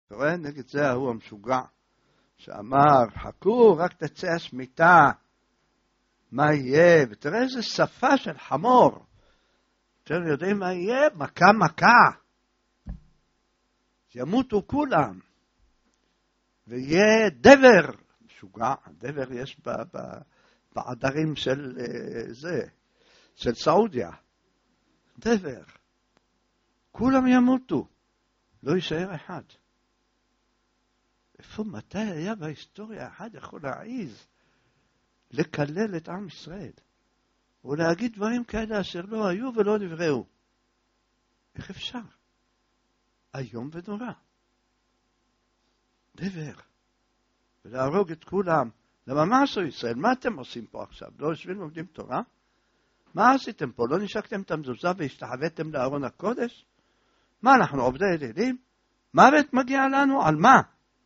אתה רואה? נגד זה ההוא המשוגע, שאמר, חכו, רק תצא השמיטה, מה יהיה? ותראה איזה שפה של חמור. אתם יודעים מה יהיה? מכה מכה. ימותו כולם. ויהיה דבר. משוגע, דבר יש בעדרים של זה, של סעודיה. דבר. כולם ימותו. לא יישאר אחד. איפה, מתי היה בהיסטוריה אחד יכול להעיז לקלל את עם ישראל? ולהגיד דברים כאלה אשר לא היו ולא נבראו. איך אפשר? היום ונורא. דבר. ולהרוג את כולם. למה מה עשו ישראל? מה אתם עושים פה עכשיו? לא יושבים לומדים תורה? מה עשיתם פה? לא נשקתם את המזוזה והשתחוויתם לארון הקודש? מה, אנחנו עובדי אלילים? מוות מגיע לנו? על מה?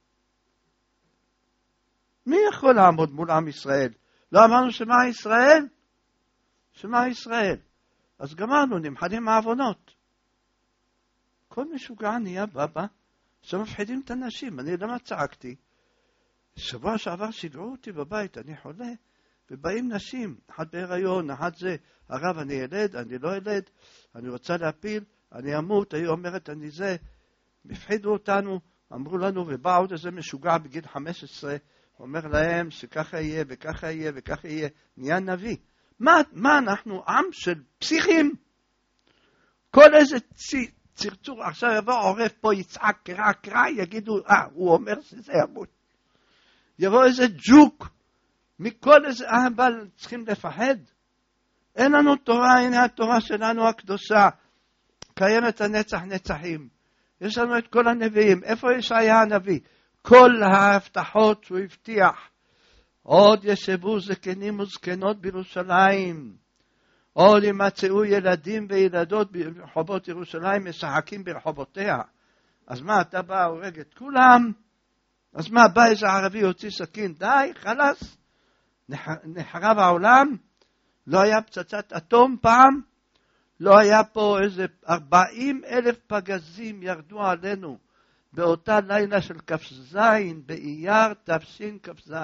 מי יכול לעמוד מול עם ישראל? לא אמרנו שמה ישראל? שמה ישראל? אז גמרנו, נמחדים מהעוונות. כל משוגע נהיה בבא, שמפחידים את הנשים. אני למה צעקתי? שבוע שעבר שיגעו אותי בבית, אני חולה, ובאים נשים, אחת בהיריון, אחת זה, הרב אני ילד, אני לא ילד, אני רוצה להפיל, אני אמות, היא אומרת אני זה, מפחידו אותנו, אמרו לנו, ובא עוד איזה משוגע בגיל 15, אומר להם שככה יהיה וככה יהיה וככה יהיה, נהיה נביא. מה אנחנו עם של פסיכים? כל איזה צרצור, עכשיו יבוא עורף פה, יצעק קרא קרא, יגידו, הוא אומר שזה ימות. יבוא איזה ג'וק, מכל איזה אבל צריכים לפחד. אין לנו תורה, הנה התורה שלנו הקדושה, קיימת הנצח נצחים. יש לנו את כל הנביאים. איפה ישעיה הנביא? כל ההבטחות שהוא הבטיח. עוד ישבו זקנים וזקנות בירושלים. עוד ימצאו ילדים וילדות ברחובות ירושלים, משחקים ברחובותיה. אז מה, אתה בא הורג את כולם? אז מה, בא איזה ערבי הוציא סכין? די, חלס. נחרב העולם? לא היה פצצת אטום פעם? לא היה פה איזה 40,000 פגזים ירדו עלינו באותה לילה של כ"ז באייר תשכ"ז.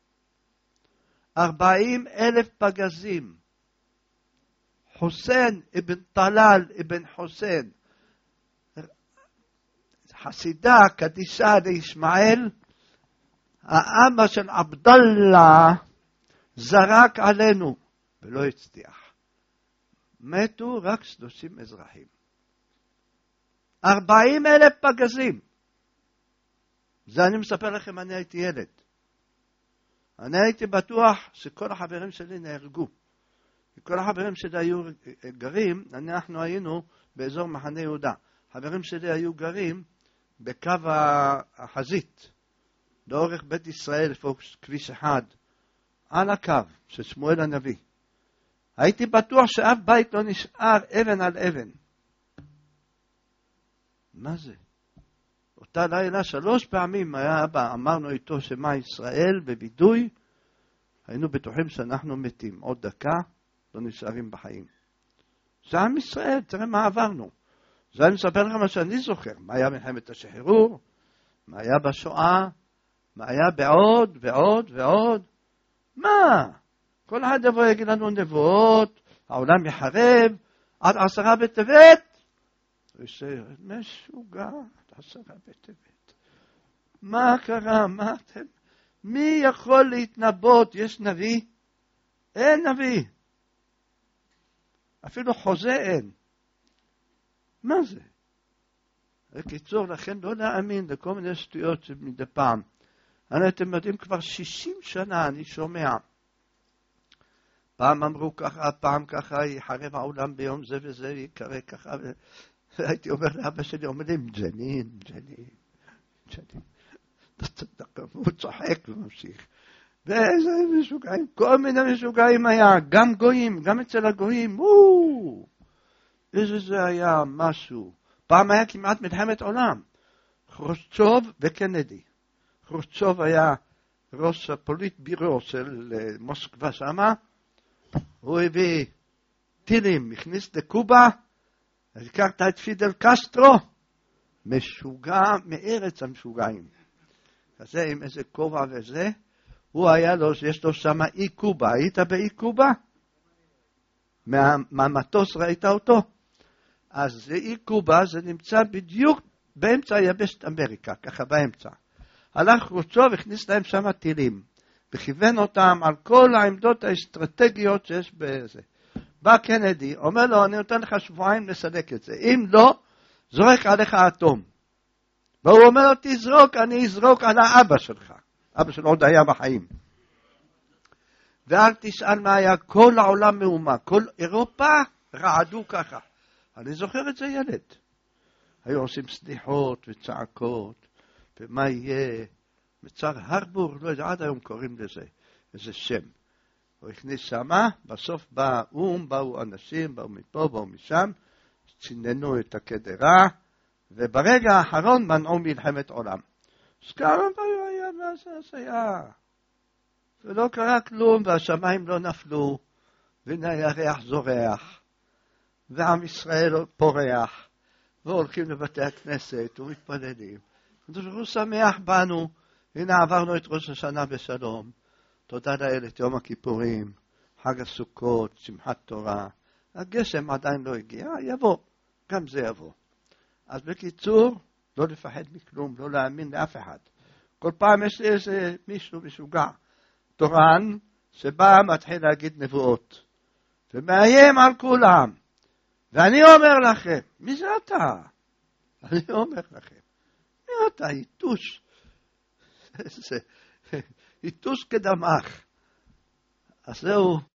40,000 פגזים. חוסיין אבן טלאל אבן חוסיין, חסידה קדישה לישמעאל, האבא של עבדאללה, זרק עלינו ולא הצליח. מתו רק 30 אזרחים. 40,000 פגזים. זה אני מספר לכם, אני הייתי ילד. אני הייתי בטוח שכל החברים שלי נהרגו. כל החברים שלי היו גרים, אנחנו היינו באזור מחנה יהודה. חברים שלי היו גרים בקו החזית, לאורך בית ישראל, כביש אחד, על הקו של שמואל הנביא. הייתי בטוח שאף בית לא נשאר אבן על אבן. מה זה? אותה לילה 3 פעמים היה אבא, אמרנו איתו שמה ישראל בבידוי, היינו בטוחים שאנחנו מתים. עוד דקה לא נשארים בחיים. זה עם ישראל, תראה מה עברנו. זה אני מספר לך מה שאני זוכר. מה היה מלחמת השחרור, מה היה בשואה, מה היה בעוד ועוד ועוד. מה? כל אחד יבוא יגיד לנו נבואות, העולם יחרב, עד 10 בטבת. משוגע, 10 בטבת. מה קרה? מה אתם? מי יכול להתנבאות? יש נביא? אין נביא. אפילו חוזה אין. מה זה? בקיצור, לכן לא להאמין לכל מיני שטויות שמדי פעם. אתם יודעים, כבר 60 שנה אני שומע. פעם אמרו ככה, פעם ככה, יחרב העולם ביום זה וזה, יקרה ככה. והייתי אומר לאבא שלי, אומרים, ג'נין. הוא צוחק וממשיך. ואיזה משוגעים, כל מיני משוגעים היה, גם גויים, גם אצל הגויים, איזה זה היה משהו. פעם היה כמעט מלחמת עולם. חרושצ'וב וקנדי. חרושצ'וב היה ראש הפוליט בירו של מוסקבה שמה, הוא הביא טילים, הכניס לקובה, הכרת את פידל קסטרו, משוגע מארץ המשוגעים. כזה עם איזה כובע וזה, הוא היה לו, יש לו שם אי קובה. היית באי קובה? מהמטוס ראית אותו? אז זה אי קובה, זה נמצא בדיוק באמצע יבשת אמריקה, ככה באמצע. הלך חרוצ'וב והכניס להם שם טילים, וכיוון אותם על כל העמדות האסטרטגיות שיש בזה. בא קנדי, אומר לו, אני נותן לך שבועיים לסלק את זה. אם לא, זורק עליך אטום. והוא אומר לו, תזרוק, אני אזרוק על האבא שלך. אבא שלו עוד היה בחיים. ואל תשאל מה היה, כל העולם מהומה, כל אירופה רעדו ככה. אני זוכר את זה ילד. היו עושים סליחות וצעקות, ומה יהיה? מצר הרבור, לא יודע, עד היום קוראים לזה, איזה שם. הוא הכניס שמה, בסוף בא באו אנשים, באו מפה, באו משם, ציננו את הקדרה, וברגע האחרון מנעו מלחמת עולם. אז כמה היה היה. ולא קרה כלום, והשמיים לא נפלו, והנה הירח זורח, ועם ישראל פורח, והולכים לבתי הכנסת ומתפללים. הוא שמח בנו, הנה עברנו את ראש השנה בשלום. תודה לאל את יום הכיפורים, חג הסוכות, שמחת תורה. הגשם עדיין לא הגיע, יבוא, גם זה יבוא. אז בקיצור, לא לפחד מכלום, לא להאמין לאף אחד. כל פעם יש לי איזה מישהו משוגע, תורן, שבא מתחיל להגיד נבואות, ומאיים על כולם. ואני אומר לכם, מי זה אתה? אני אומר לכם, מי אתה? איתוש. איתוש כדמך. אז זהו.